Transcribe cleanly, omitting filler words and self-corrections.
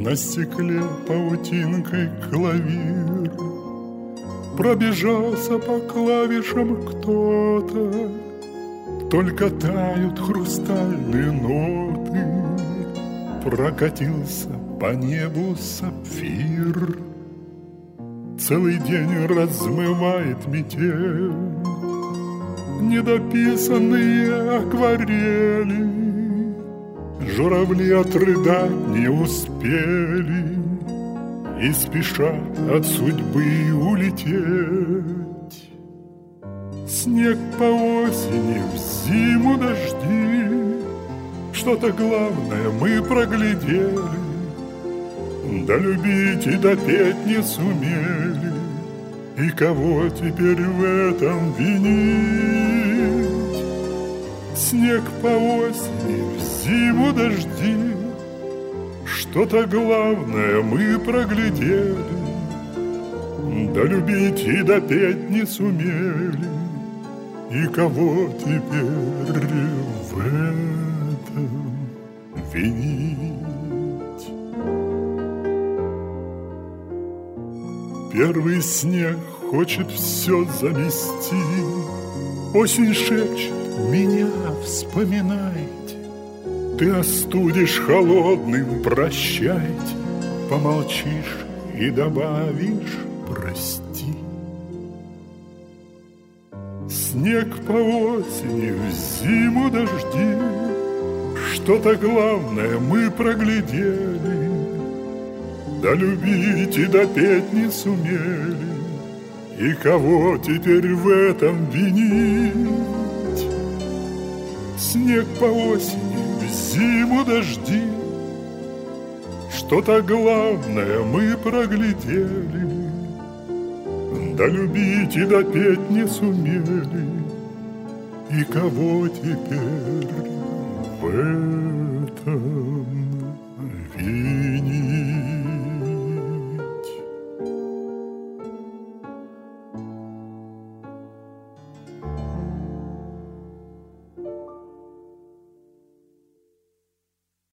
На стекле паутинкой клавир, пробежался по клавишам кто-то, только тают хрустальные ноты. Прокатился по небу сапфир, целый день размывает метель недописанные акварели. Журавли отрыдать не успели и спешат от судьбы улететь. Снег по осени, в зиму дожди, что-то главное мы проглядели, да любить и допеть не сумели. И кого теперь в этом винить? Снег по осени, в зиму дожди, что-то главное мы проглядели, да любить и допеть не сумели. И кого теперь в этом винить? Первый снег хочет все замести, осень шепчет: меня вспоминайте. Ты остудишь холодным прощайте, помолчишь и добавишь прости. Снег по осени, в зиму дожди, что-то главное мы проглядели, да любить и допеть не сумели. И кого теперь в этом винить? Снег по осени, в зиму дожди, что-то главное мы проглядели, да любить и допеть не сумели. И кого теперь в этом винить?